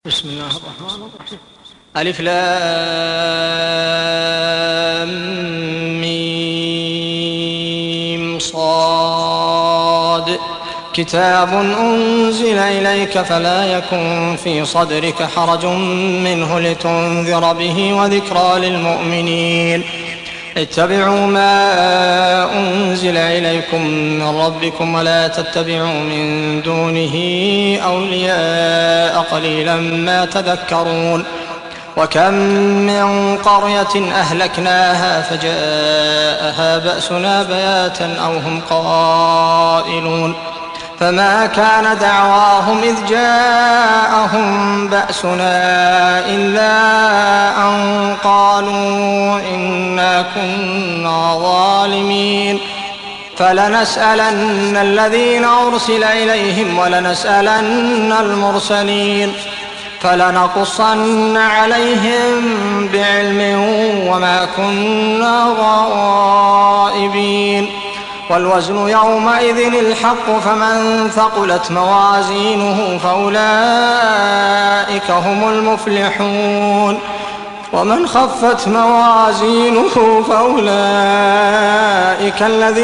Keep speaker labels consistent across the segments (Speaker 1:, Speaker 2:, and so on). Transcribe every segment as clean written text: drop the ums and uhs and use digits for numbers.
Speaker 1: بسم الله الرحمن الرحيم. ألف لام ميم صاد كتاب أنزل إليك فلا يكن في صدرك حرج منه لتنذر به وذكرى للمؤمنين. اتبعوا ما أنزل إليكم من ربكم ولا تتبعوا من دونه أولياء قليلا ما تذكرون. وكم من قرية أهلكناها فجاءها بأسنا بياتا أو هم قائلون فما كان دعواهم إذ جاءهم بأسنا إلا أن قالوا إنا كنا ظالمين. فلنسألن الذين أرسل إليهم ولنسألن المرسلين فلنقصن عليهم بعلم وما كنا غائبين. والوزن يومئذ الحق فمن ثقلت موازينه فأولئك هم المفلحون ومن خفت موازينه فأولئك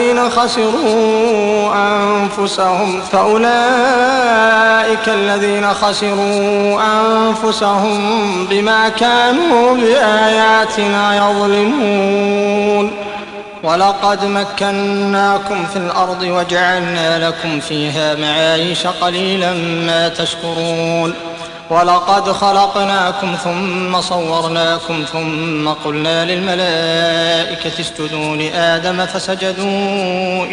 Speaker 1: الذين خسروا أنفسهم بما كانوا بآياتنا يظلمون. ولقد مكناكم في الأرض وجعلنا لكم فيها معايش قليلا ما تشكرون. ولقد خلقناكم ثم صورناكم ثم قلنا للملائكة اسجدوا لآدم فسجدوا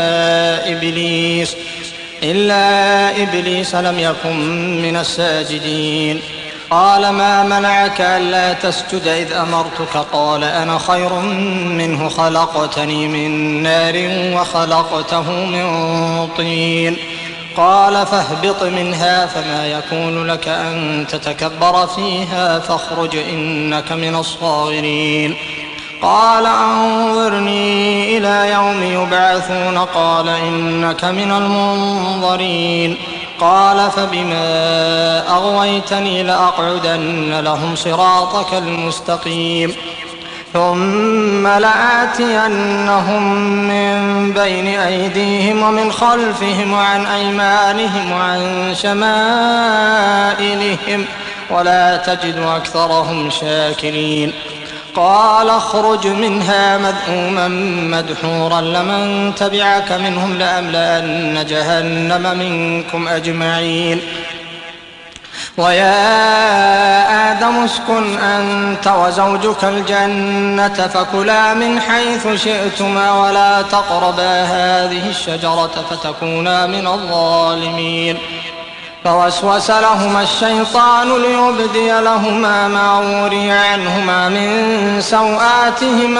Speaker 1: إلا إبليس لم يكن من الساجدين. قال ما منعك ألا تسجد إذ أمرتك؟ قال أنا خير منه خلقتني من نار وخلقته من طين. قال فاهبط منها فما يكون لك أن تتكبر فيها فاخرج إنك من الصاغرين. قال أنظرني إلى يوم يبعثون قال إنك من المنظرين. قال فبما أغويتني لأقعدن لهم صراطك المستقيم ثم لآتينهم من بين أيديهم ومن خلفهم وعن أيمانهم وعن شمائلهم ولا تجد أكثرهم شاكرين. قال اخرج منها مذءوما مدحورا لمن تبعك منهم لأملأن جهنم منكم أجمعين. ويا آدم اسكن أنت وزوجك الجنة فكلا من حيث شئتما ولا تقربا هذه الشجرة فتكونا من الظالمين. فوسوس لهما الشيطان ليبدي لهما ما وري عنهما من سوآتهما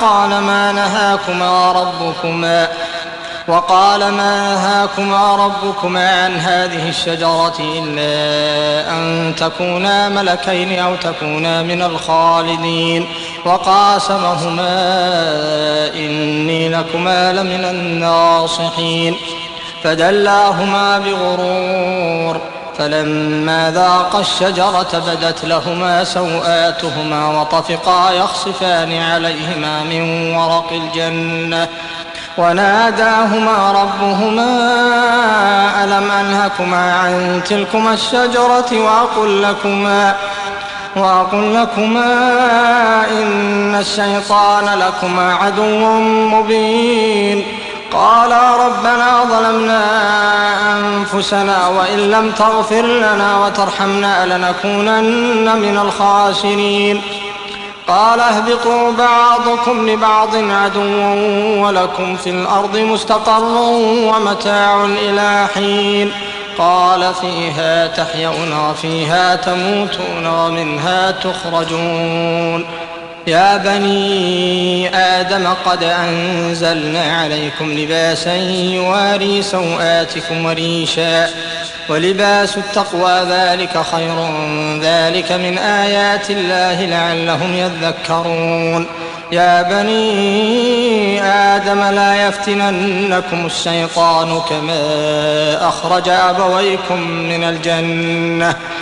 Speaker 1: وقال ما نهاكما ربكما عن هذه الشجرة إلا أن تكونا ملكين أو تكونا من الخالدين. وقاسمهما إني لكما لمن الناصحين. فدلاهما بغرور فلما ذاقا الشجرة بدت لهما سوآتهما وطفقا يخصفان عليهما من ورق الجنة وناداهما ربهما ألم أنهكما عن تلكما الشجرة وأقل لكما إن الشيطان لكما عدو مبين. قالا ربنا ظلمنا أنفسنا وإن لم تغفر لنا وترحمنا لنكونن من الخاسرين. قال اهبطوا بعضكم لبعض عدو ولكم في الأرض مستقر ومتاع إلى حين. قال فيها تحيون وفيها تموتون ومنها تخرجون. يا بني آدم قد أنزلنا عليكم لباسا يواري سوآتكم وريشا ولباس التقوى ذلك خير ذلك من آيات الله لعلهم يذكرون. يا بني آدم لا يفتننكم الشيطان كما أخرج أبويكم من الجنة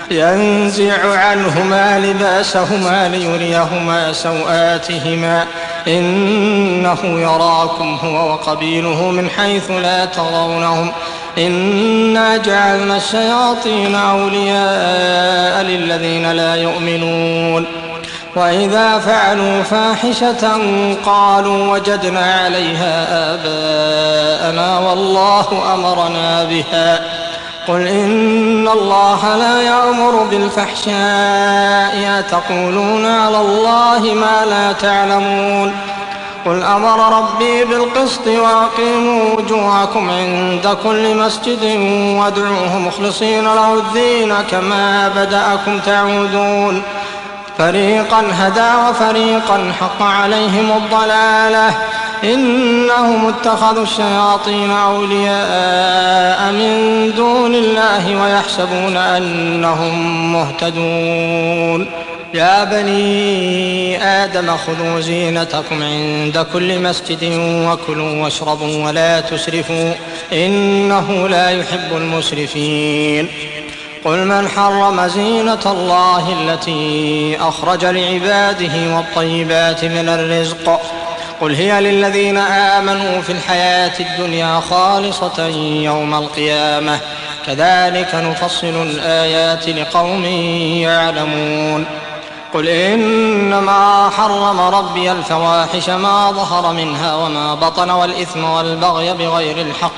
Speaker 1: ينزع عنهما لباسهما ليريهما سوآتهما إنه يراكم هو وقبيله من حيث لا ترونهم إنا جعلنا الشياطين أولياء للذين لا يؤمنون وإذا فعلوا فاحشة قالوا وجدنا عليها آباءنا والله أمرنا بها قل إن الله لا يأمر بالفحشاء أتقولون على الله ما لا تعلمون قل أمر ربي بالقسط وأقيموا وجوهكم عند كل مسجد وادعوه مخلصين له الدين كما بدأكم تعودون فريقا هدى وفريقا حق عليهم الضلالة إنهم اتخذوا الشياطين أولياء من دون الله ويحسبون أنهم مهتدون يا بني آدم خذوا زينتكم عند كل مسجد وكلوا واشربوا ولا تسرفوا إنه لا يحب المسرفين قل من حرم زينة الله التي أخرج لعباده والطيبات من الرزق قل هي للذين آمنوا في الحياة الدنيا خالصة يوم القيامة كذلك نفصل الآيات لقوم يعلمون قل إنما حرم ربي الفواحش ما ظهر منها وما بطن والإثم والبغي بغير الحق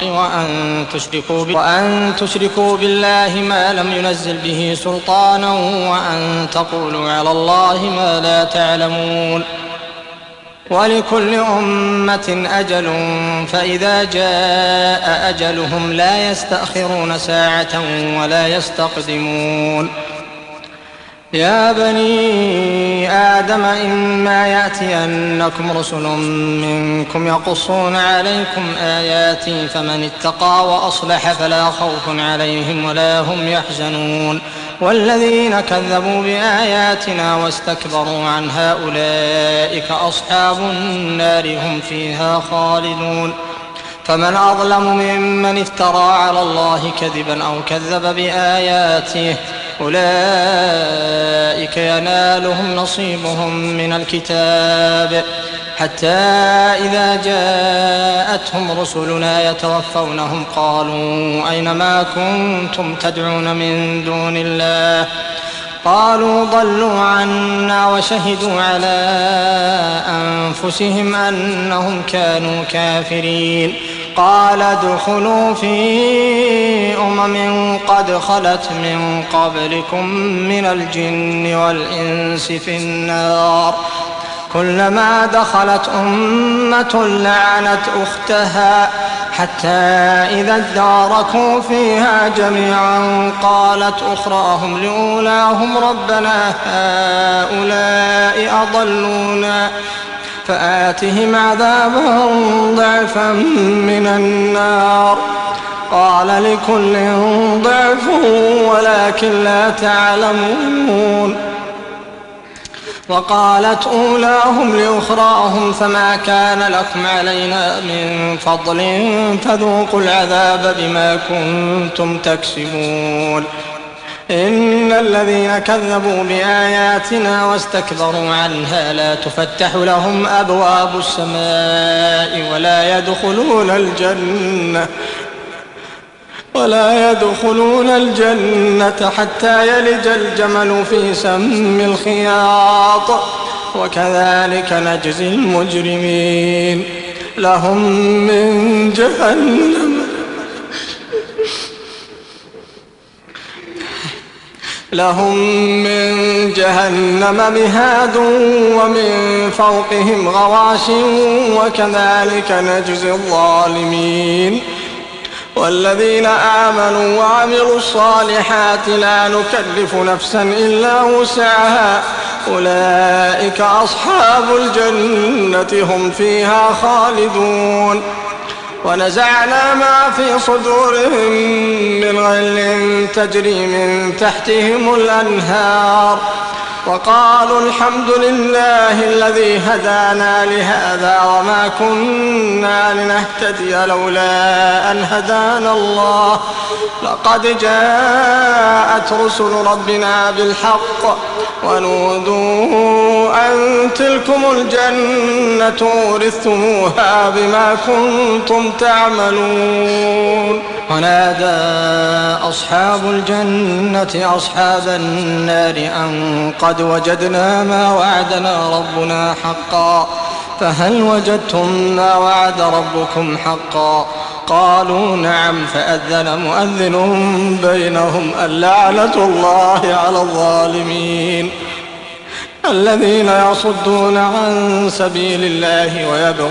Speaker 1: وأن تشركوا بالله ما لم ينزل به سلطانا وأن تقولوا على الله ما لا تعلمون ولكل أمة أجل فإذا جاء أجلهم لا يستأخرون ساعة ولا يستقدمون يا بني آدم إما يأتينكم رسل منكم يقصون عليكم آياتي فمن اتقى وأصلح فلا خوف عليهم ولا هم يحزنون والذين كذبوا بآياتنا واستكبروا عنها أولئك أصحاب النار هم فيها خالدون فمن أظلم ممن افترى على الله كذبا أو كذب بآياته أولئك ينالهم نصيبهم من الكتاب حتى إذا جاءتهم رسلنا يتوفونهم قالوا أين ما كنتم تدعون من دون الله قالوا ضلوا عنا وشهدوا على أنفسهم أنهم كانوا كافرين قال ادخلوا في قد خلت من قبلكم من الجن والإنس في النار كلما دخلت أمة لعنت أختها حتى إذا اداركوا فيها جميعا قالت أخراهم لأولاهم ربنا هؤلاء أضلونا فآتهم عذابا ضعفا من النار قال لكل ضعف ولكن لا تعلمون وقالت أولاهم لأخراهم فما كان لكم علينا من فضل فذوقوا العذاب بما كنتم تكسبون إن الذين كذبوا بآياتنا واستكبروا عنها لا تفتح لهم أبواب السماء ولا يدخلون الجنة حتى يلج الجمل في سم الخياط وكذلك نجزي المجرمين لهم من جهنم مهاد ومن فوقهم غواش وكذلك نجزي الظالمين والذين آمنوا وعملوا الصالحات لا نكلف نفسا إلا وسعها أولئك أصحاب الجنة هم فيها خالدون ونزعنا ما في صدورهم من غل تجري من تحتهم الأنهار وقالوا الحمد لله الذي هدانا لهذا وما كنا لنهتدي لولا أن هدانا الله لقد جاءت رسل ربنا بالحق ونودوا أن تلكم الجنة أورثتموها بما كنتم تعملون.
Speaker 2: ونادى أصحاب الجنة أصحاب النار أن قد وجدنا ما وعدنا ربنا حقا فهل وجدتم ما وعد ربكم حقا؟ قالوا نعم. فأذن مؤذن بينهم اللعنة الله على الظالمين الذين يصدون عن سبيل الله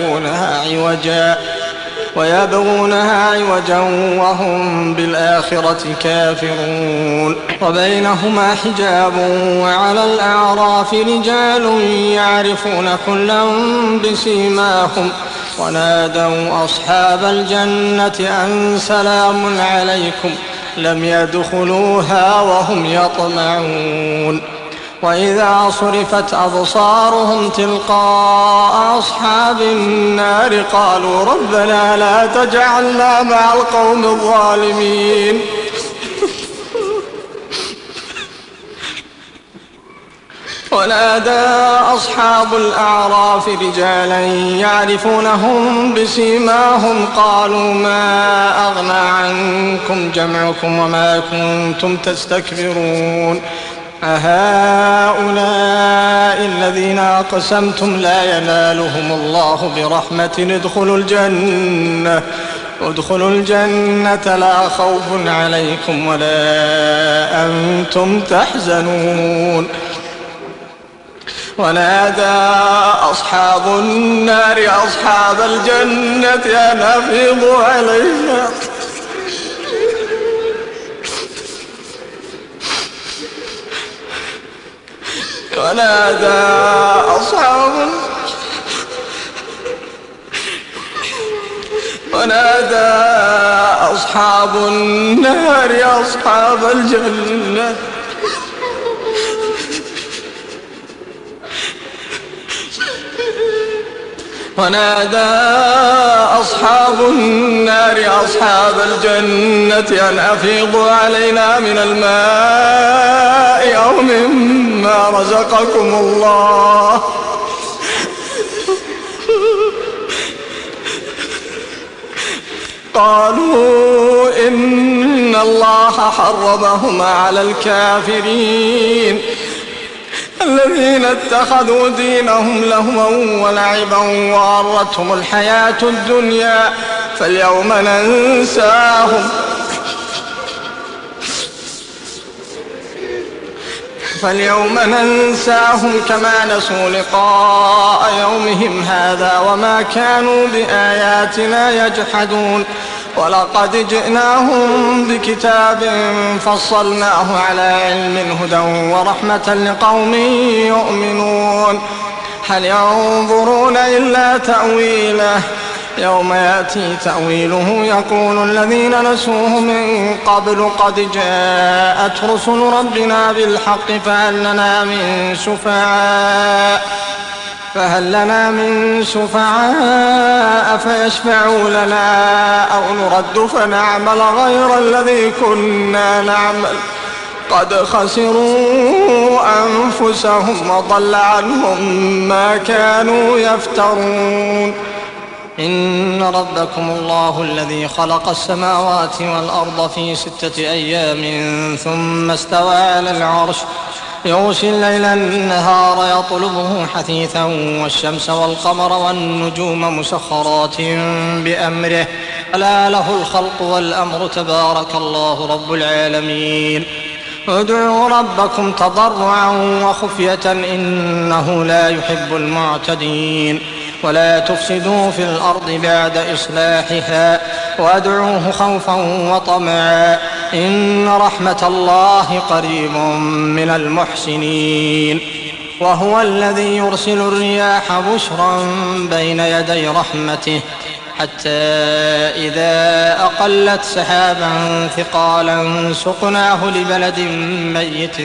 Speaker 2: ويبغونها عوجا وهم بالآخرة كافرون. وبينهما حجاب وعلى الأعراف رجال يعرفون كلا بسيماهم ونادوا أصحاب الجنة أن سلام عليكم لم يدخلوها وهم يطمعون. وإذا صرفت أبصارهم تلقاء أصحاب النار قالوا ربنا لا تجعلنا مع القوم الظالمين. ونادى أصحاب الأعراف رجالا يعرفونهم بسيماهم قالوا ما أغنى عنكم جمعكم وما كنتم تستكبرون أهؤلاء الذين أقسمتم لا ينالهم الله برحمة ادخلوا الجنة لا خوف عليكم ولا أنتم تحزنون. ونادى أصحاب النار أصحاب الجنة أن أفيضوا علينا ونادى أصحاب النار أصحاب الجنة أن أفيضوا علينا من الماء أو مما رزقكم الله قالوا إن الله حرمهما على الكافرين الذين اتخذوا دينهم لهوا ولعبا وغرتهم الحياة الدنيا فاليوم ننساهم كما نسوا لقاء يومهم هذا وما كانوا بآياتنا يجحدون. ولقد جئناهم بكتاب فصلناه على علم هدى ورحمة لقوم يؤمنون. هل ينظرون إلا تأويله يوم يأتي تأويله يقول الذين نسوه من قبل قد جاءت رسل ربنا بالحق فهل لنا من شفعاء فيشفعوا لنا أو نرد فنعمل غير الذي كنا نعمل قد خسروا أنفسهم وضل عنهم ما كانوا يفترون. إن ربكم الله الذي خلق السماوات والأرض في 6 أيام ثم استوى على العرش يغشي الليل النهار يطلبه حثيثا والشمس والقمر والنجوم مسخرات بأمره ألا له الخلق والأمر تبارك الله رب العالمين. ادعوا ربكم تضرعا وخفية إنه لا يحب المعتدين. ولا تفسدوا في الأرض بعد إصلاحها وادعوه خوفا وطمعا إن رحمة الله قريب من المحسنين. وهو الذي يرسل الرياح بشرا بين يدي رحمته حتى إذا أقلت سحابا ثقالا سقناه لبلد ميت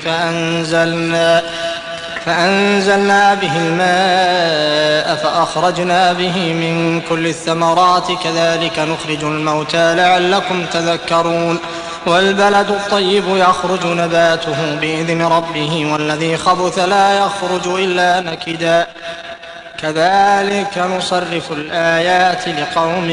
Speaker 2: فأنزلنا به الماء فأخرجنا به من كل الثمرات كذلك نخرج الموتى لعلكم تذكرون والبلد الطيب يخرج نباته بإذن ربه والذي خبث لا يخرج إلا نكدا كذلك نصرف الآيات لقوم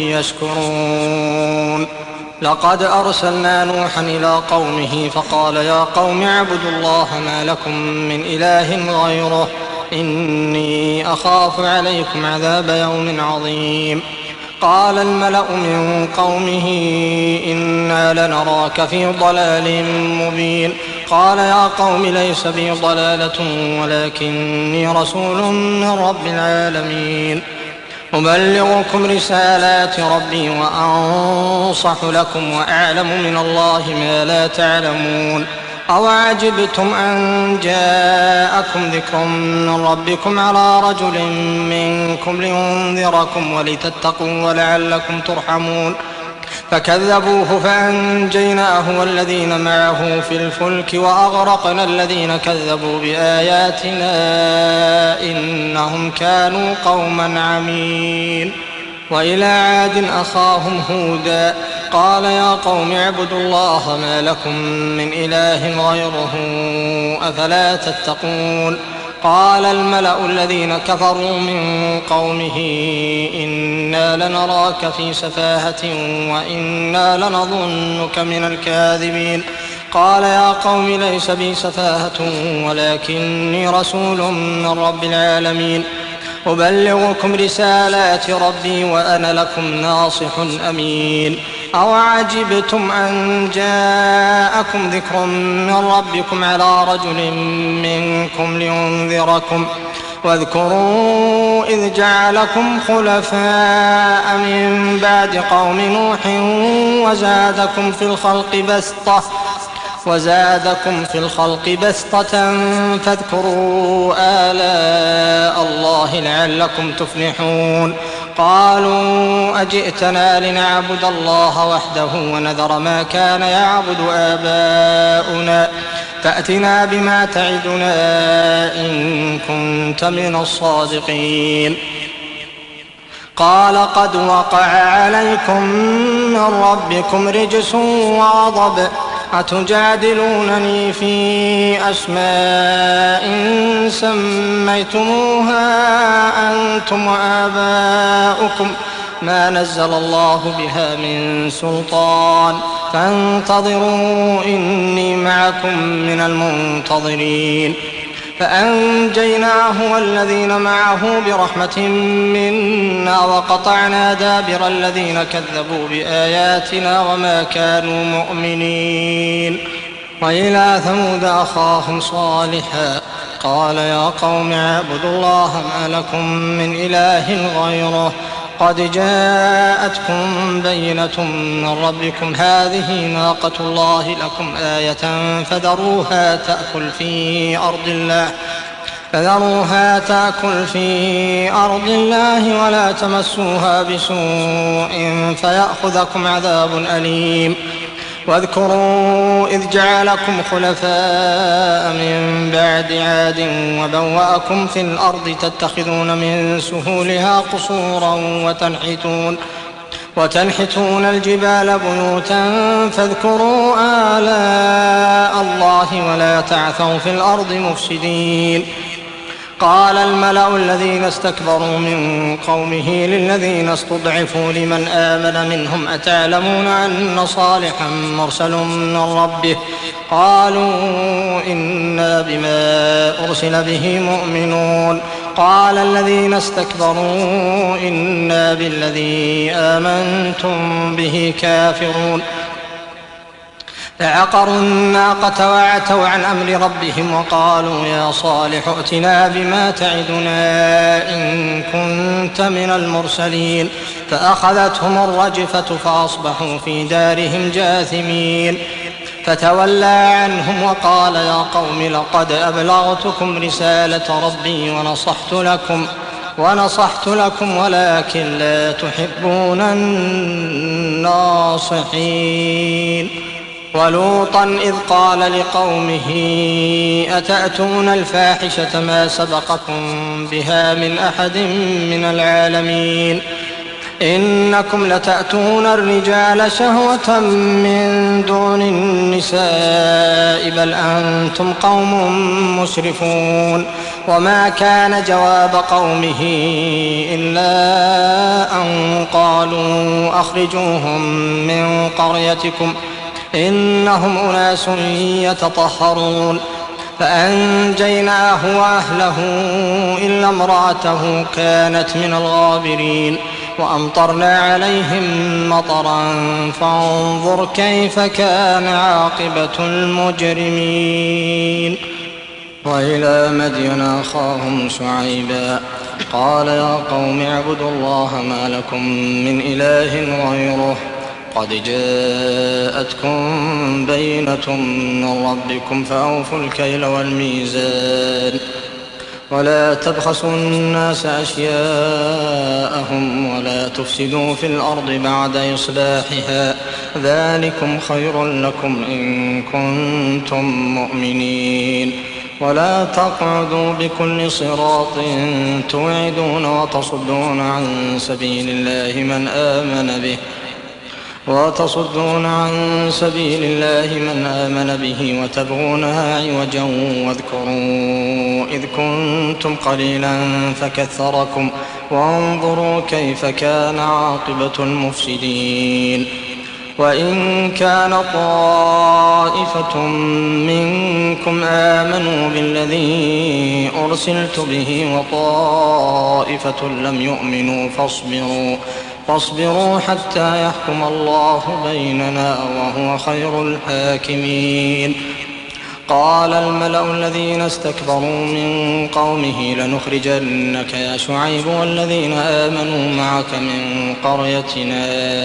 Speaker 2: يشكرون لقد أرسلنا نوحا إلى قومه فقال يا قوم اعبدوا الله ما لكم من إله غيره إني أخاف عليكم عذاب يوم عظيم قال الملأ من قومه إنا لنراك في ضلال مبين قال يا قوم ليس بي ضلالة ولكني رسول من رب العالمين أبلغكم رسالات ربي وأنصح لكم وأعلم من الله ما لا تعلمون أوعجبتم أن جاءكم ذكر من ربكم على رجل منكم لينذركم ولتتقوا ولعلكم ترحمون فكذبوه فأنجيناه والذين معه في الفلك وأغرقنا الذين كذبوا بآياتنا إنهم كانوا قوما عمين وإلى عاد أخاهم هودا قال يا قوم اعبدوا الله ما لكم من إله غيره أفلا تتقون قال الملأ الذين كفروا من قومه إنا لنراك في سفاهة وإنا لنظنك من الكاذبين قال يا قوم ليس بي سفاهة ولكني رسول من رب العالمين أبلغكم رسالات ربي وأنا لكم ناصح أمين أوعجبتم أن جاءكم ذكر من ربكم على رجل منكم لينذركم واذكروا إذ جعلكم خلفاء من بعد قوم نوح وزادكم في الخلق بسطة فاذكروا آلاء الله لعلكم تفلحون قالوا أجئتنا لنعبد الله وحده ونذر ما كان يعبد آباؤنا فأتنا بما تعدنا إن كنت من الصادقين قال قد وقع عليكم من ربكم رجس وغضب أتجادلونني في أسماء سميتموها أنتم وآباؤكم ما نزل الله بها من سلطان فانتظروا إني معكم من المنتظرين فأنجيناه والذين معه برحمة منا وقطعنا دابر الذين كذبوا بآياتنا وما كانوا مؤمنين وإلى ثمود أخاهم صالحا قال يا قوم اعبدوا الله ما لكم من إله غيره قد جاءتكم بينة من ربكم هذه ناقة الله لكم آية فذروها تأكل في أرض الله ولا تمسوها بسوء فيأخذكم عذاب أليم واذكروا إذ جعلكم خلفاء من بعد عاد وبوأكم في الأرض تتخذون من سهولها قصورا وتنحتون الجبال بيوتا فاذكروا آلاء الله ولا تعثوا في الأرض مفسدين قال الملأ الذين استكبروا من قومه للذين استضعفوا لمن آمن منهم أتعلمون أن صالحا مرسل من ربه قالوا إنا بما أرسل به مؤمنون قال الذين استكبروا إنا بالذي آمنتم به كافرون فعقروا الناقة وعتوا عن أمر ربهم وقالوا يا صالح ائتنا بما تعدنا إن كنت من المرسلين فأخذتهم الرجفة فأصبحوا في دارهم جاثمين فتولى عنهم وقال يا قوم لقد أبلغتكم رسالة ربي ونصحت لكم ونصحت لكم ولكن لا تحبون الناصحين. ولوطا إذ قال لقومه أتأتون الفاحشة ما سبقكم بها من أحد من العالمين إنكم لتأتون الرجال شهوة من دون النساء بل أنتم قوم مسرفون. وما كان جواب قومه إلا أن قالوا أخرجوهم من قريتكم إنهم أناس يتطهرون. فأنجيناه وأهله إلا امرأته كانت من الغابرين وأمطرنا عليهم مطرا فانظر كيف كان عاقبة المجرمين. وإلى مدين أخاهم شعيبا قال يا قوم اعبدوا الله ما لكم من إله غيره قد جاءتكم بينة من ربكم فأوفوا الكيل والميزان ولا تبخسوا الناس أشياءهم ولا تفسدوا في الأرض بعد إصلاحها ذلكم خير لكم إن كنتم مؤمنين. ولا تقعدوا بكل صراط توعدون وتصدون عن سبيل الله من آمن به وتبغونها عوجا واذكروا إذ كنتم قليلا فكثركم وانظروا كيف كان عاقبة المفسدين. وإن كان طائفة منكم آمنوا بالذي أرسلت به وطائفة لم يؤمنوا فاصبروا حتى يحكم الله بيننا وهو خير الحاكمين. قال الملأ الذين استكبروا من قومه لنخرجنك يا شعيب والذين آمنوا معك من قريتنا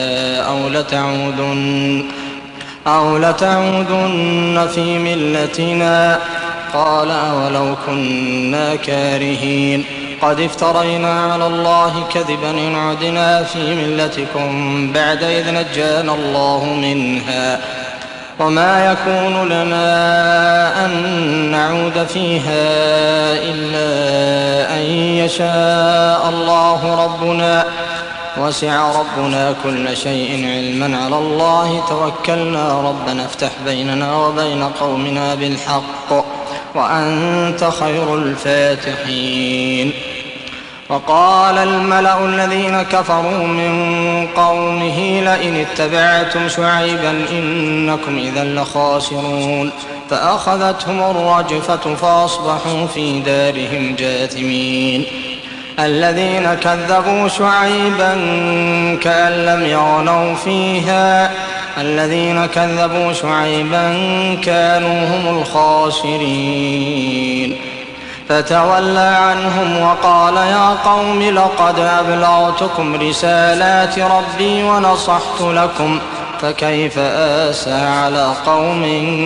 Speaker 2: أو لتعودن في ملتنا قال أولو كنا كارهين قد افترينا على الله كذبا إن عدنا في ملتكم بعد إذ نجانا الله منها وما يكون لنا أن نعود فيها إلا أن يشاء الله ربنا وسع ربنا كل شيء علما على الله توكلنا ربنا افتح بيننا وبين قومنا بالحق وأنت خير الفاتحين. وقال الملأ الذين كفروا من قومه لئن اتبعتم شعيبا إنكم إذا لخاسرون. فأخذتهم الرجفة فأصبحوا في دارهم جاثمين. الذين كذبوا شعيبا كأن لم يغنوا فيها الذين كذبوا شعيبا كانوا هم الخاسرين. فتولى عنهم وقال يا قوم لقد أبلغتكم رسالات ربي ونصحت لكم فكيف آسى على قوم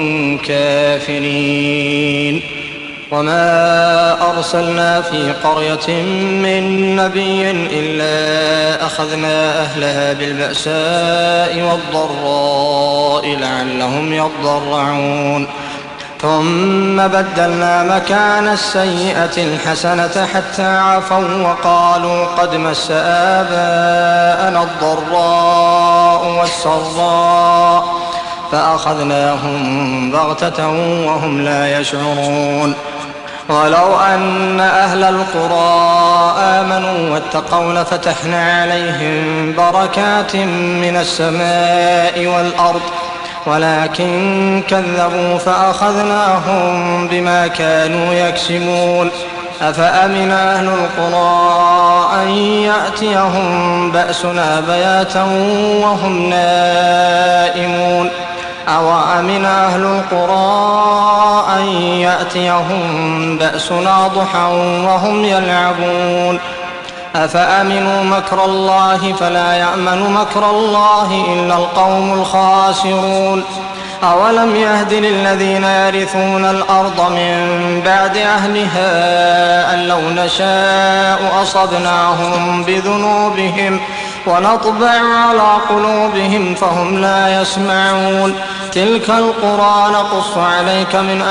Speaker 2: كافرين. وما أرسلنا في قرية من نبي إلا أخذنا أهلها بالبأساء والضراء لعلهم يضرعون ثم بدلنا مكان السيئة الحسنة حتى عفوا وقالوا قد مس آباءنا الضراء والسراء فأخذناهم بغتة وهم لا يشعرون. ولو أن أهل القرى آمنوا واتقوا لفتحنا عليهم بركات من السماء والأرض ولكن كذبوا فأخذناهم بما كانوا يكسبون. أفأمن أهل القرى أن يأتيهم بأسنا بياتا وهم نائمون أو أمن أهل القرى أن يأتيهم بأسنا ضحى وهم يلعبون. أفأمنوا مكر الله فلا يأمن مكر الله إلا القوم الخاسرون. أولم يهد للذين يرثون الأرض من بعد أهلها أن لو نشاء أصبناهم بذنوبهم ونطبع على قلوبهم فهم لا يسمعون تلك القرى نقص عليك من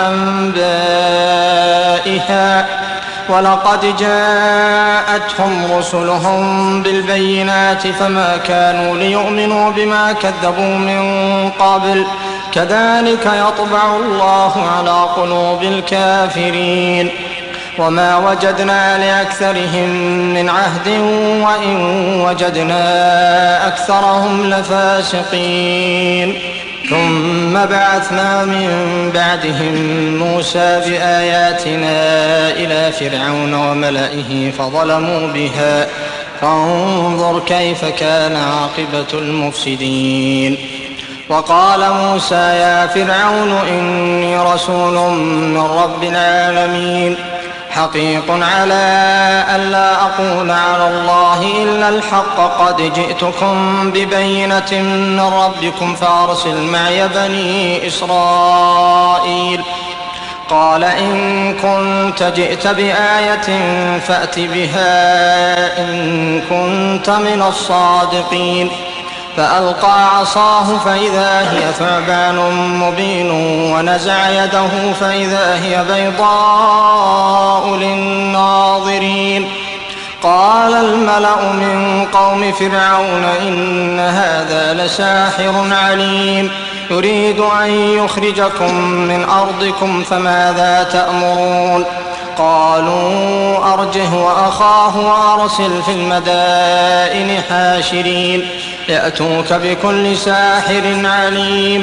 Speaker 2: أنبائها ولقد جاءتهم رسلهم بالبينات فما كانوا ليؤمنوا بما كذبوا من قبل كذلك يطبع الله على قلوب الكافرين وما وجدنا لأكثرهم من عهد وإن وجدنا أكثرهم لفاسقين ثم بعثنا من بعدهم موسى بآياتنا إلى فرعون وملئه فظلموا بها فانظر كيف كان عاقبة المفسدين وقال موسى يا فرعون إني رسول من رب العالمين حقيق على ألا أقول على الله إلا الحق قد جئتكم ببينة من ربكم فأرسل معي بني إسرائيل قال إن كنت جئت بآية فأت بها إن كنت من الصادقين فألقى عصاه فإذا هي ثعبان مبين ونزع يده فإذا هي بيضاء للناظرين قال الملأ من قوم فرعون إن هذا لساحر عليم يريد أن يخرجكم من أرضكم فماذا تأمرون قالوا أرجه وأخاه وأرسل في المدائن حاشرين يأتوك بكل ساحر عليم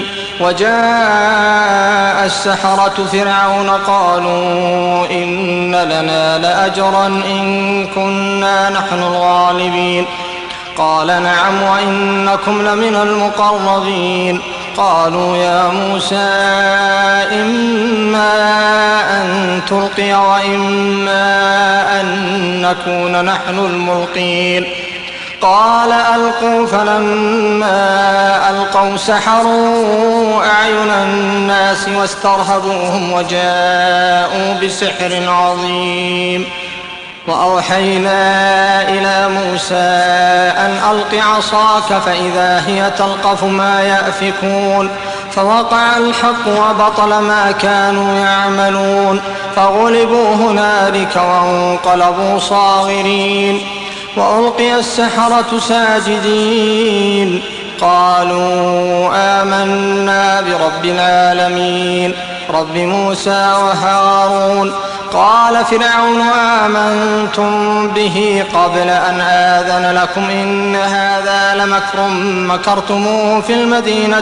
Speaker 2: وجاء السحرة فرعون قالوا إن لنا لأجرا إن كنا نحن الغالبين قال نعم وإنكم لمن المقربين قالوا يا موسى إما أن تلقي وإما أن نكون نحن الملقين قال ألقوا فلما ألقوا سحروا أعين الناس واسترهبوهم وجاءوا بسحر عظيم وأوحينا إلى موسى أن ألق عصاك فإذا هي تلقف ما يأفكون فوقع الحق وبطل ما كانوا يعملون فغلبوا هنالك وانقلبوا صاغرين وألقي السحرة ساجدين قالوا آمنا برب العالمين رب موسى وهارون قال فرعون آمنتم به قبل أن آذن لكم إن هذا لمكر مكرتموه في المدينة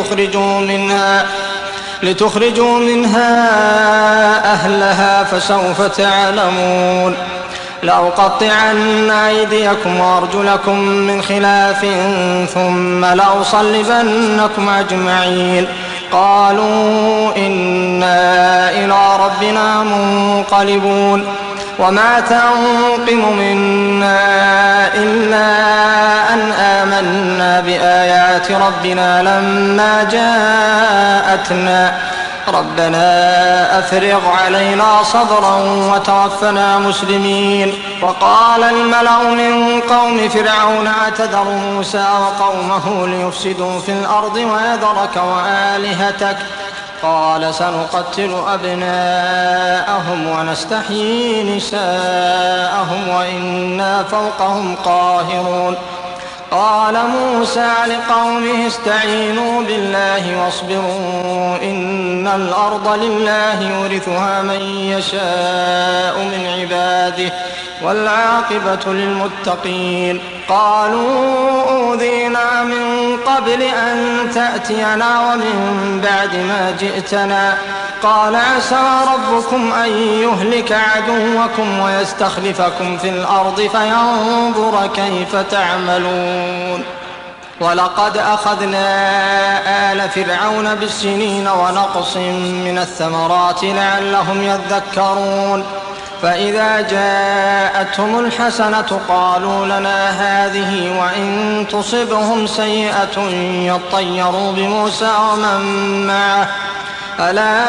Speaker 2: لتخرجوا منها أهلها فسوف تعلمون لأقطعن أيديكم وأرجلكم من خلاف ثم لأصلبنكم أجمعين قالوا إنا إلى ربنا منقلبون وما تنقم منا إلا أن آمنا بآيات ربنا لما جاءتنا ربنا أفرغ علينا صبرا وتوفنا مسلمين وقال الملأ من قوم فرعون أتذر موسى وقومه ليفسدوا في الأرض ويذرك وآلهتك قال سنقتل أبناءهم ونستحيي نساءهم وإنا فوقهم قاهرون قال موسى لقومه استعينوا بالله واصبروا إن الأرض لله يورثها من يشاء من عباده والعاقبة للمتقين قالوا أوذينا من قبل أن تأتينا ومن بعد ما جئتنا قال عسى ربكم أن يهلك عدوكم ويستخلفكم في الأرض فينظر كيف تعملون ولقد أخذنا آل فرعون بالسنين ونقص من الثمرات لعلهم يذكرون فإذا جاءتهم الحسنة قالوا لنا هذه وإن تصبهم سيئة يطيروا بموسى ومن معه ألا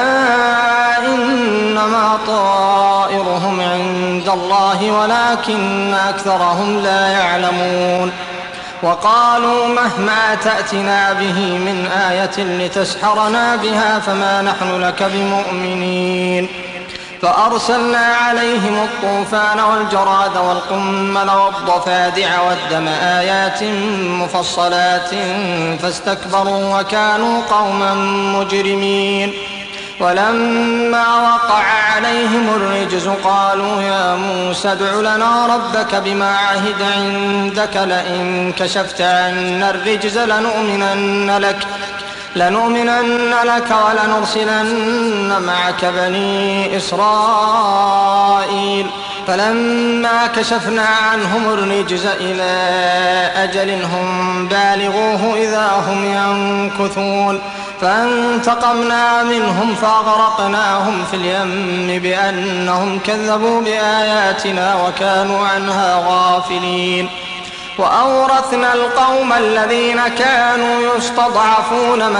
Speaker 2: إنما طائرهم عند الله ولكن أكثرهم لا يعلمون وقالوا مهما تأتنا به من آية لتسحرنا بها فما نحن لك بمؤمنين فأرسلنا عليهم الطوفان والجراد والقمل والضفادع والدم آيات مفصلات فاستكبروا وكانوا قوما مجرمين ولما وقع عليهم الرجز قالوا يا موسى ادع لنا ربك بما عهد عندك لئن كشفت عنا الرجز لنؤمنن لك ولنرسلن معك بني إسرائيل فلما كشفنا عنهم الرجز إلى أجل هم بالغوه إذا هم ينكثون فانتقمنا منهم فأغرقناهم في اليم بأنهم كذبوا بآياتنا وكانوا عنها غافلين وأورثنا القوم الذين كانوا يستضعفون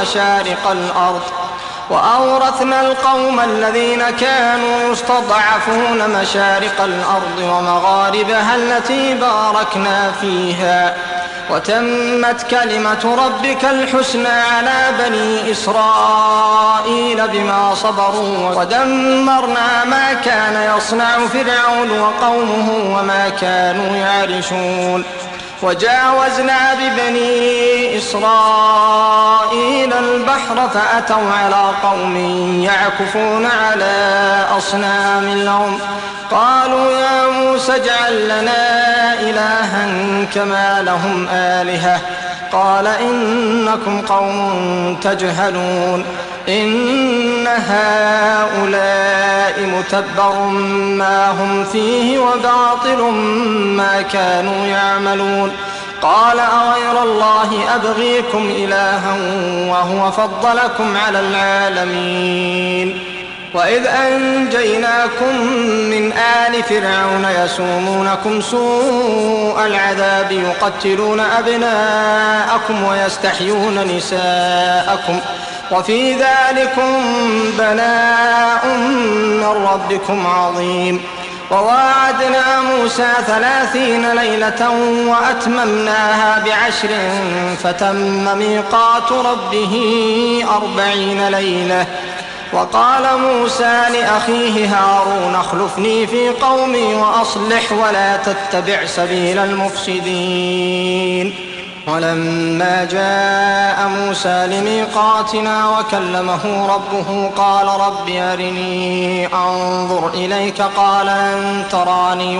Speaker 2: مشارق الأرض ومغاربها التي باركنا فيها وتمت كلمة ربك الحسنى على بني إسرائيل بما صبروا ودمرنا ما كان يصنع فرعون وقومه وما كانوا يعرشون وجاوزنا ببني إسرائيل البحر فأتوا على قوم يعكفون على أصنام لهم قالوا يا موسى اجعل لنا إلها كما لهم آلهة قال إنكم قوم تجهلون إن هؤلاء متبر ما هم فيه وباطل ما كانوا يعملون قال أغير الله أبغيكم إلها وهو فضلكم على العالمين وإذ أنجيناكم من آل فرعون يسومونكم سوء العذاب يقتلون أبناءكم ويستحيون نساءكم وفي ذلكم بلاء من ربكم عظيم وواعدنا موسى 30 ليلة وأتممناها ب10 فتم ميقات ربه 40 ليلة وقال موسى لأخيه هارون اخلفني في قومي وأصلح ولا تتبع سبيل المفسدين ولما جاء موسى لميقاتنا وكلمه ربه قال رب أرني أنظر إليك قال لن تراني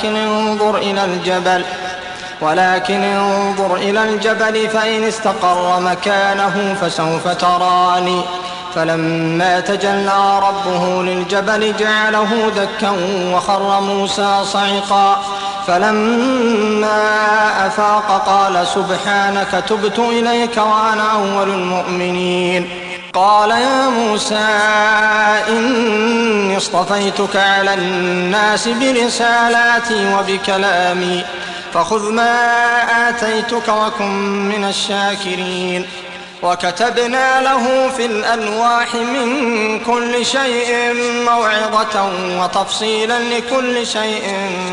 Speaker 2: ولكن انظر إلى الجبل فإن استقر مكانه فسوف تراني فلما تجلى ربه للجبل جعله دكا وخر موسى صعقا فلما أفاق قال سبحانك تبت إليك وأنا أول المؤمنين قال يا موسى إني اصطفيتك على الناس برسالاتي وبكلامي فخذ ما آتيتك وكن من الشاكرين وكتبنا له في الألواح من كل شيء موعظة وتفصيلا لكل شيء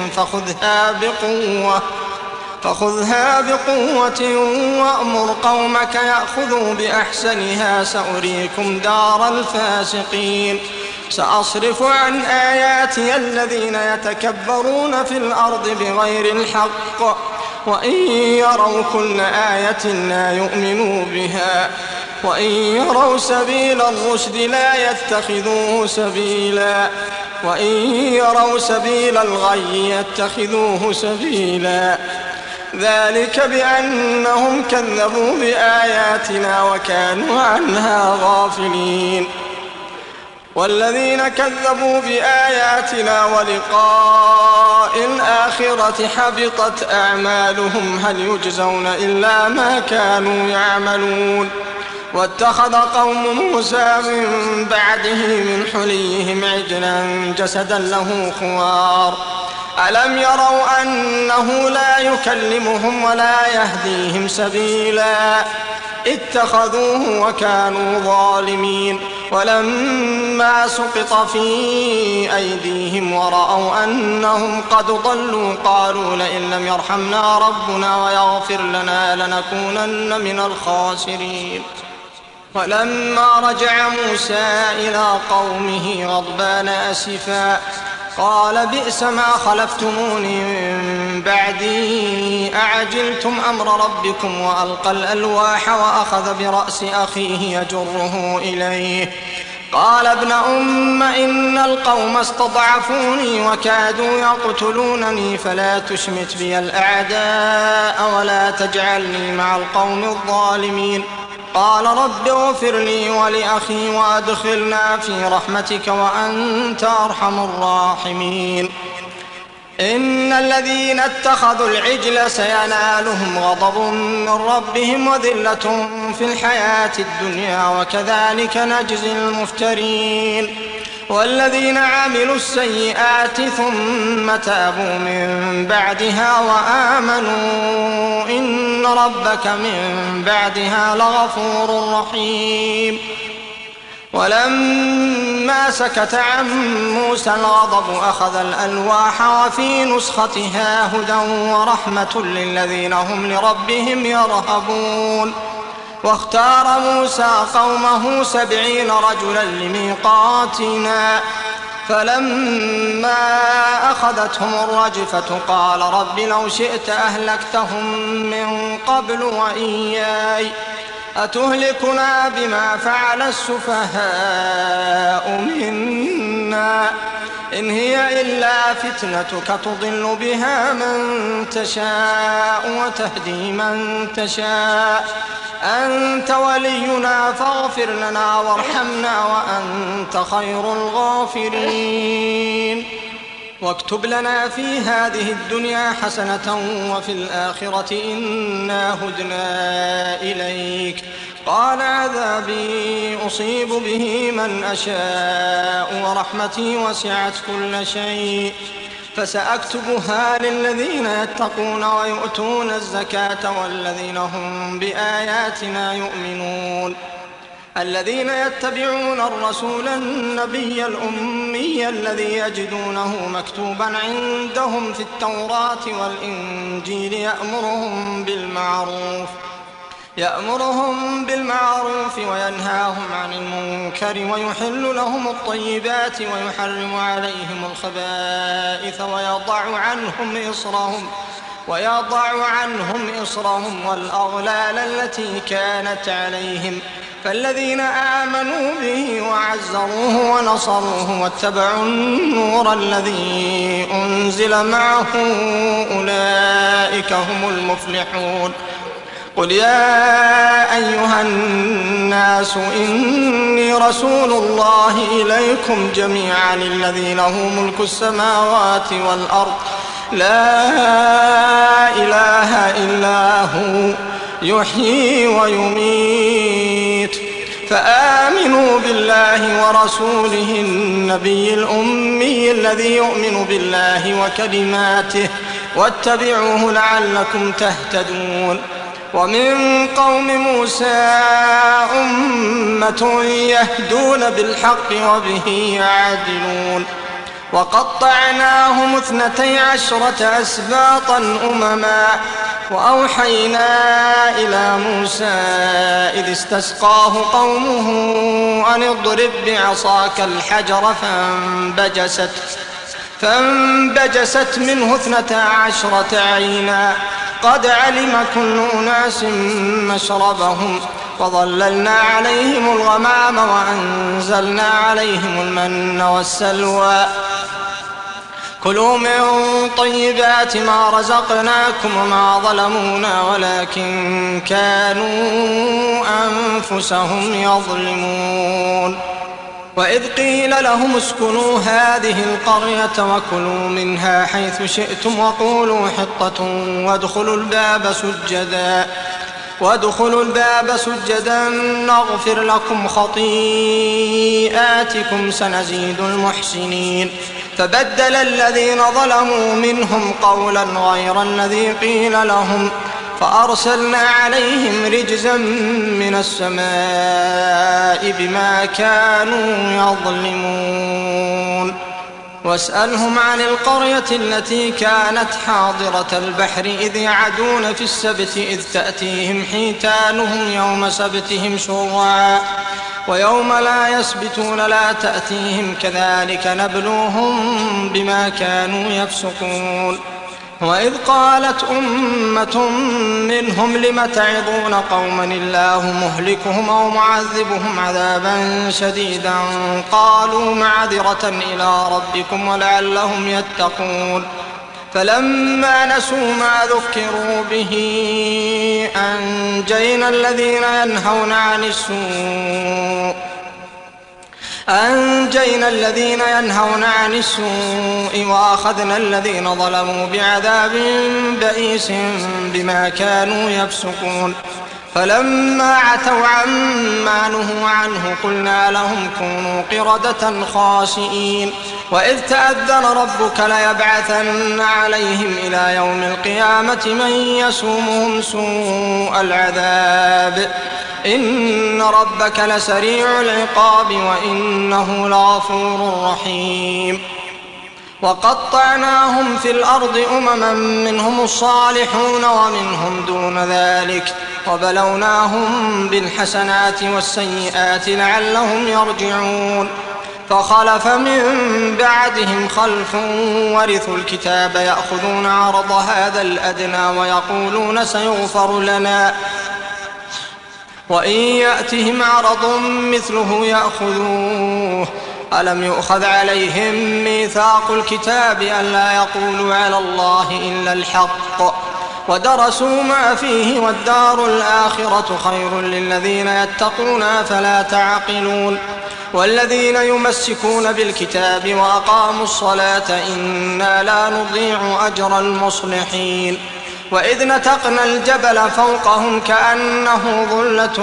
Speaker 2: فخذها بقوة وأمر قومك يأخذوا بأحسنها سأريكم دار الفاسقين سأصرف عن آياتي الذين يتكبرون في الأرض بغير الحق وإن يروا كل آية لا يؤمنوا بها وإن يروا سبيل الرشد لا يتخذوه سبيلا وإن يروا سبيل الغي يتخذوه سبيلا ذلك بأنهم كذبوا بآياتنا وكانوا عنها غافلين والذين كذبوا بآياتنا ولقاء الآخرة حبطت أعمالهم هل يجزون إلا ما كانوا يعملون
Speaker 1: واتخذ قوم موسى من بعده من حليهم عجلا جسدا له خوار ألم يروا أنه لا يكلمهم ولا يهديهم سبيلا اتخذوه وكانوا ظالمين ولما سقط في أيديهم ورأوا أنهم قد ضلوا قالوا لئن لم يرحمنا ربنا ويغفر لنا لنكونن من الخاسرين ولما رجع موسى إلى قومه غضبان أسفا قال بئس ما خلفتموني من بعدي أعجلتم أمر ربكم وألقى الألواح وأخذ برأس أخيه يجره إليه قال ابن أم إن القوم استضعفوني وكادوا يقتلونني فلا تشمت بي الأعداء ولا تجعلني مع القوم الظالمين قال رب اغفر لي ولأخي وأدخلنا في رحمتك وأنت أرحم الراحمين إن الذين اتخذوا العجل سينالهم غضب من ربهم وذلة في الحياة الدنيا وكذلك نجزي المفترين والذين عملوا السيئات ثم تابوا من بعدها وآمنوا إن ربك من بعدها لغفور رحيم ولما سكت عن موسى الغضب أخذ الألواح وفي نسختها هدى ورحمة للذين هم لربهم يرهبون واختار موسى قومه 70 رجلا لميقاتنا فلما أخذتهم الرجفة قال رب لو شئت أهلكتهم من قبل وإياي أتهلكنا بما فعل السفهاء منا إن هي إلا فتنتك تضل بها من تشاء وتهدي من تشاء أنت ولينا فاغفر لنا وارحمنا وأنت خير الغافرين واكتب لنا في هذه الدنيا حسنة وفي الآخرة إنا هدنا إليك قال عذابي أصيب به من أشاء ورحمتي وسعت كل شيء فسأكتبها للذين يتقون ويؤتون الزكاة والذين هم بآياتنا يؤمنون الذين يتبعون الرسول النبي الأمي الذي يجدونه مكتوبا عندهم في التوراة والإنجيل يأمرهم بالمعروف وينهاهم عن المنكر ويحل لهم الطيبات ويحرم عليهم الخبائث ويضع عنهم إصرهم والأغلال التي كانت عليهم فالذين آمنوا به وعزروه ونصروه واتبعوا النور الذي أنزل معه أولئك هم المفلحون قل يا أيها الناس إني رسول الله إليكم جميعا الذي له ملك السماوات والأرض لا إله إلا هو يحيي ويميت فآمنوا بالله ورسوله النبي الأمي الذي يؤمن بالله وكلماته واتبعوه لعلكم تهتدون ومن قوم موسى أمة يهدون بالحق وبه يعدلون وقطعناهم 12 أسباطا أمما وأوحينا إلى موسى إذ استسقاه قومه أن اضرب بعصاك الحجر فانبجست منه 12 عينا قد علم كل أناس مشربهم وظللنا عليهم الغمام وأنزلنا عليهم المن والسلوى كلوا من طيبات ما رزقناكم وما ظلمونا ولكن كانوا أنفسهم يظلمون وإذ قيل لهم اسكنوا هذه القرية وكلوا منها حيث شئتم وقولوا حطة وادخلوا الباب سجدا وادخلوا الباب سجدا نغفر لكم خطيئاتكم سنزيد المحسنين. فبدل الذين ظلموا منهم قولا غير الذي قيل لهم فأرسلنا عليهم رجزا من السماء بما كانوا يظلمون. واسألهم عن القرية التي كانت حاضرة البحر إذ يعدون في السبت إذ تأتيهم حيتانهم يوم سبتهم شرعا ويوم لا يسبتون لا تأتيهم كذلك نبلوهم بما كانوا يفسقون. وإذ قالت أمة منهم لم تعظون قوما الله مهلكهم أو معذبهم عذابا شديدا قالوا معذرة إلى ربكم ولعلهم يتقون. فلما نسوا ما ذكروا به أنجينا الذين ينهون عن السوء وأخذنا الذين ظلموا بعذاب بئيس بما كانوا يفسقون. فلما عتوا عما نهوا عنه قلنا لهم كونوا قردة خاسئين. وإذ تأذن ربك ليبعثن عليهم إلى يوم القيامة من يسومهم سوء العذاب إن ربك لسريع العقاب وإنه لغفور رحيم. وقطعناهم في الأرض أمما منهم الصالحون ومنهم دون ذلك وبلوناهم بالحسنات والسيئات لعلهم يرجعون. فخلف من بعدهم خلف ورثوا الكتاب يأخذون عرض هذا الأدنى ويقولون سيغفر لنا وإن يأتهم عرض مثله يأخذوه. ألم يؤخذ عليهم ميثاق الكتاب ألا يقولوا على الله إلا الحق ودرسوا ما فيه والدار الآخرة خير للذين يتقون فلا تعقلون. والذين يمسكون بالكتاب وأقاموا الصلاة إنا لا نضيع أجر المصلحين. وإذ نتقنا الجبل فوقهم كأنه ظلة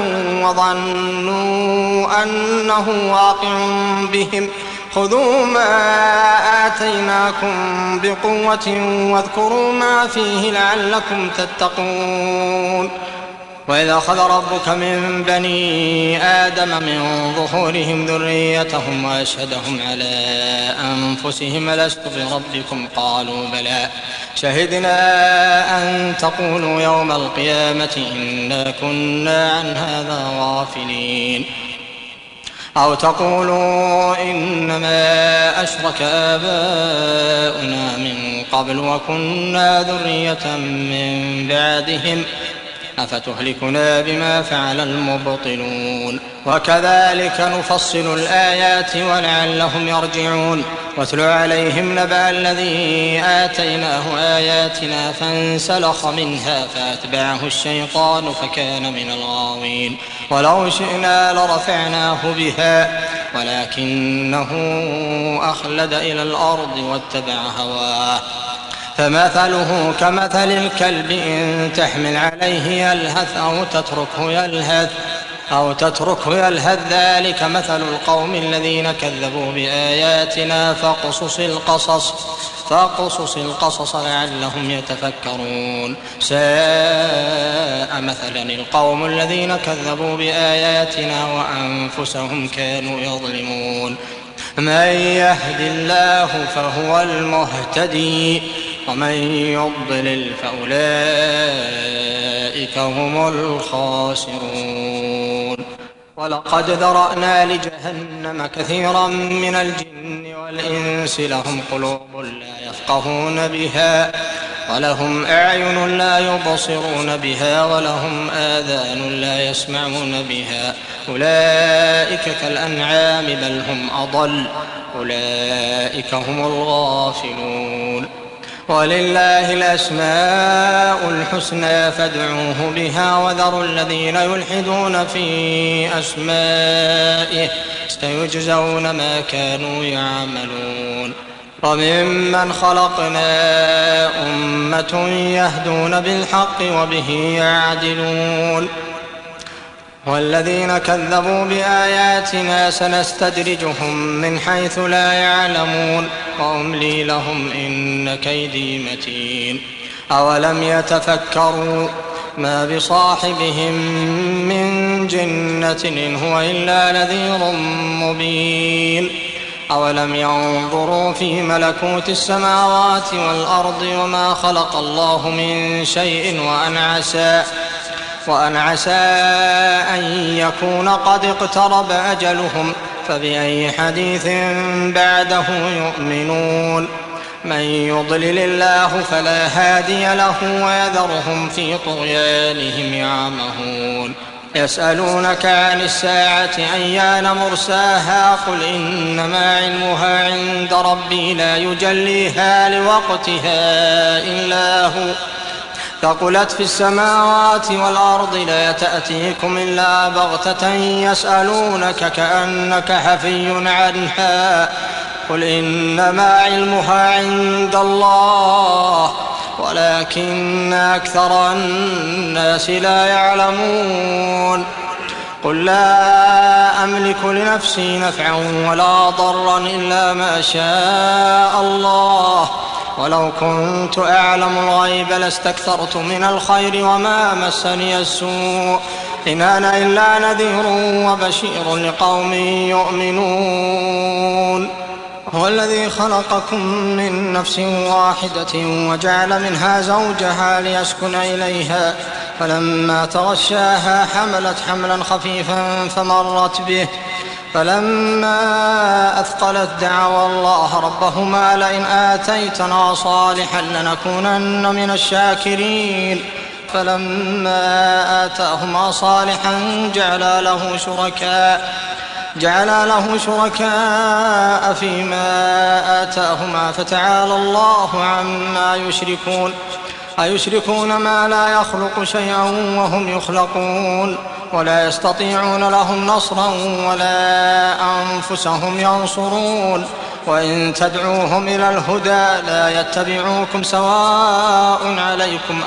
Speaker 1: وظنوا أنه واقع بهم خذوا ما آتيناكم بقوة واذكروا ما فيه لعلكم تتقون. وإذا أخذ ربك من بني آدم من ظهورهم ذريتهم وأشهدهم على أنفسهم ألست بربكم قالوا بلى شهدنا أن تقولوا يوم القيامة إنا كنا عن هذا غافلين أو تقولوا إنما أشرك آباؤنا من قبل وكنا ذرية من بعدهم أفتهلكنا بما فعل المبطلون. وكذلك نفصل الآيات ولعلهم يرجعون. واتل عليهم نبأ الذي آتيناه آياتنا فانسلخ منها فأتبعه الشيطان فكان من الغاوين. ولو شئنا لرفعناه بها ولكنه أخلد إلى الأرض واتبع هواه فمثله كمثل الكلب إن تحمل عليه يلهث أو تتركه يلهث ذلك مثل القوم الذين كذبوا بآياتنا فاقصص القصص لعلهم يتفكرون. ساء مثلا القوم الذين كذبوا بآياتنا وأنفسهم كانوا يظلمون. من يهد الله فهو المهتدي ومن يضلل فأولئك هم الخاسرون. ولقد ذرأنا لجهنم كثيرا من الجن والإنس لهم قلوب لا يفقهون بها ولهم أعين لا يبصرون بها ولهم آذان لا يسمعون بها أولئك كالأنعام بل هم أضل أولئك هم الغافلون. ولله الأسماء الحسنى فادعوه بها وذروا الذين يلحدون في أسمائه سيجزون ما كانوا يعملون.
Speaker 2: وممن خلقنا أمة يهدون بالحق وبه يعدلون والذين كذبوا بآياتنا سنستدرجهم من حيث لا يعلمون وأملي لهم إن كيدي متين أولم يتفكروا ما بصاحبهم من جنة إن هو إلا نذير مبين أولم ينظروا في ملكوت السماوات والأرض وما خلق الله من شيء وأن عسى أن يكون قد اقترب أجلهم فبأي حديث بعده يؤمنون من يضلل الله فلا هادي له ويذرهم في طغيانهم يعمهون يسألونك عن الساعة أيان مرساها قل إنما علمها عند ربي لا يجليها لوقتها إلا هو ثقلت في السماوات والأرض لا تأتيكم إلا بغتة يسألونك كأنك حفي عنها قل إنما علمها عند الله ولكن أكثر الناس لا يعلمون قل لا أملك لنفسي نفعا ولا ضرا إلا ما شاء الله ولو كنت أعلم الغيب لاستكثرت من الخير وما مسني السوء إن أنا إلا نذير وبشير لقوم يؤمنون هو الذي خلقكم من نفس واحدة وجعل منها زوجها ليسكن إليها فلما تغشاها حملت حملا خفيفا فمرت به فلما أثقلت دعوا الله ربهما لئن آتيتنا صالحا لنكونن من الشاكرين فلما آتاهما صالحا جعلا له شركاء فيما آتاهما فتعالى الله عما يشركون أيشركون ما لا يخلق شيئا وهم يخلقون ولا يستطيعون لهم نصرا ولا أنفسهم ينصرون وإن تدعوهم إلى الهدى لا يتبعوكم سواء عليكم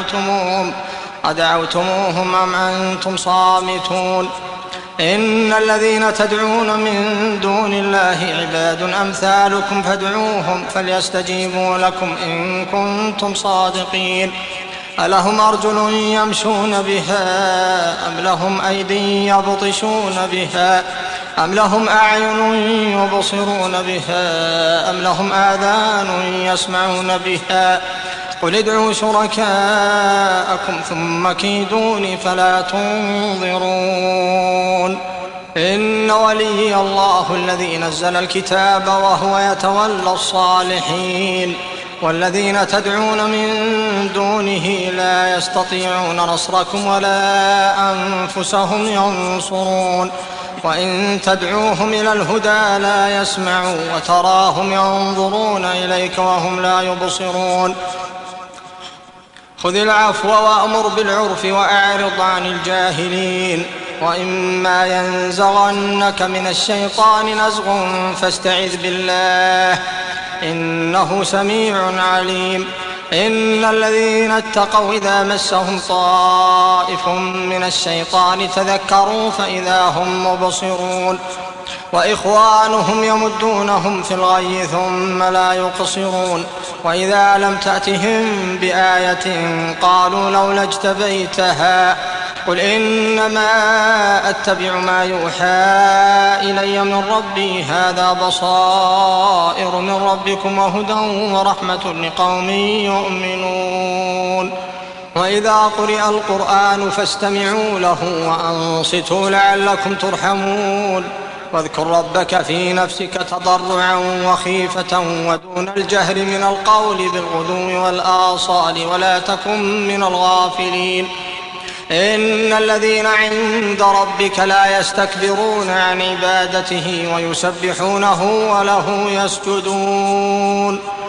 Speaker 2: أدعوتموهم أم أنتم صامتون إن الذين تدعون من دون الله عباد أمثالكم فادعوهم فليستجيبوا لكم إن كنتم صادقين ألهم أرجل يمشون بها أم لهم أيدي يبطشون بها أم لهم أعين يبصرون بها أم لهم آذان يسمعون بها قل ادعوا شركاءكم ثم كيدوني فلا تنظرون إن ولي الله الذي نزل الكتاب وهو يتولى الصالحين والذين تدعون من دونه لا يستطيعون نصركم ولا أنفسهم ينصرون وإن تدعوهم إلى الهدى لا يسمعوا وتراهم ينظرون إليك وهم لا يبصرون خذ العفو وأمر بالعرف وأعرض عن الجاهلين وإما ينزغنك من الشيطان نزغ فاستعذ بالله إنه سميع عليم إن الذين اتقوا إذا مسهم طائف من الشيطان تذكروا فإذا هم مبصرون وإخوانهم يمدونهم في الغي ثم لا يقصرون وإذا لم تأتهم بآية قالوا لولا اجتبيتها قل إنما أتبع ما يوحى إلي من ربي هذا بصائر من ربكم وهدى ورحمة لقوم يؤمنون وإذا قرئ القرآن فاستمعوا له وأنصتوا لعلكم ترحمون واذكر ربك في نفسك تضرعا وخيفة ودون الجهر من القول بالغدو والآصال ولا تكن من الغافلين إن الذين عند ربك لا يستكبرون عن عبادته ويسبحونه وله يسجدون